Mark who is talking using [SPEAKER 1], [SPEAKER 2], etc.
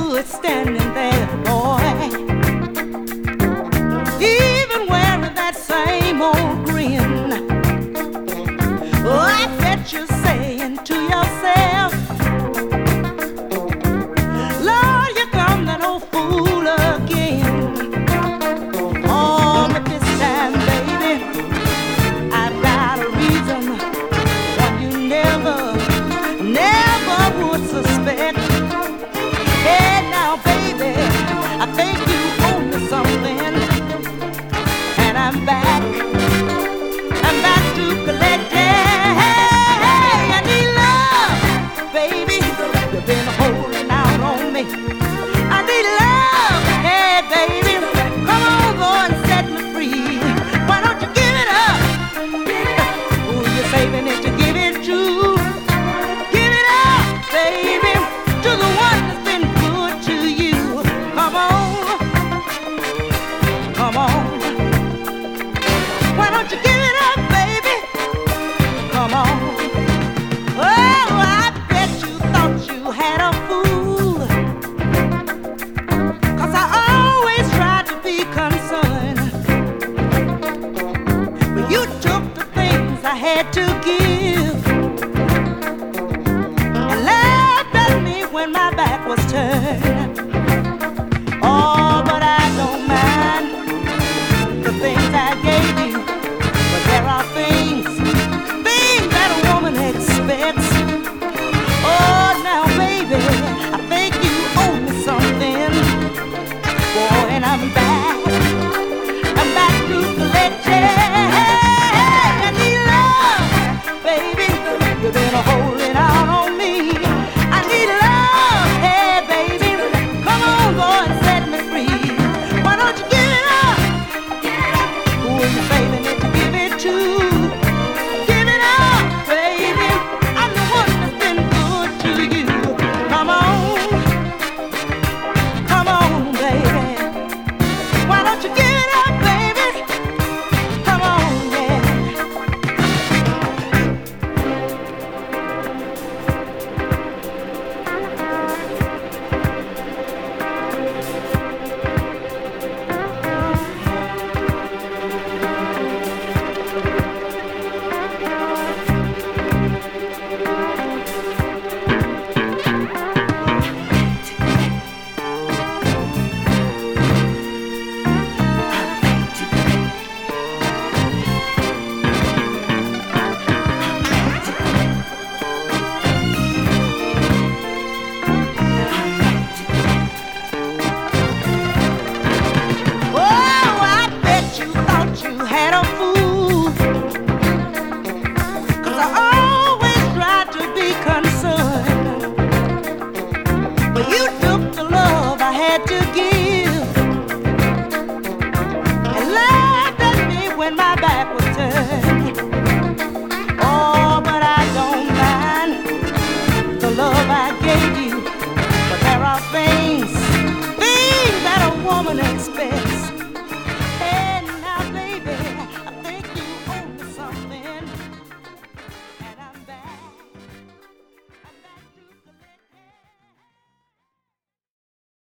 [SPEAKER 1] good standing there, boy. Even wearing that same old grin. Oh, I bet you're saying to yourself, Lord, here come that old fool again. Oh, but this time, baby, I've got a reason what you never would suspect. Hey, now, baby, I think you owe me something, and I'm back to collect it. Hey, I need love, baby. You've been holding out on me. I need love, hey, baby. Come on, go and set me free. Why don't you give it up? Who you saving it to give it to? Give it up, baby, to the one that's been good to you. Come on, come on. Why don't you give it up, baby? Come on. Oh, I bet you thought you had a fool, 'cause I always tried to be concerned, but you took the things I had to give and laughed at me when my back was turned. Oh, but I don't mind the things I gave you, but there are things that a woman expects. Oh, now, baby, I think you owe me something. Boy, and I'm back to collect it. I need love, baby. You've been holding out on me. I need love, hey, baby. Come on, go and set me free. Why don't you give it up? Who are you saving it to give it to? Give it up, baby. I'm the one that's been good to you. Come on, baby. Why don't you give it up, baby? Come on, yeah. Oh, I bet you thought you had a fool, 'cause I always tried to be concerned, but you took the love I had to give and laughed at me when my back was turned. Oh, but I don't mind the love I gave you, but there are things that a woman expects.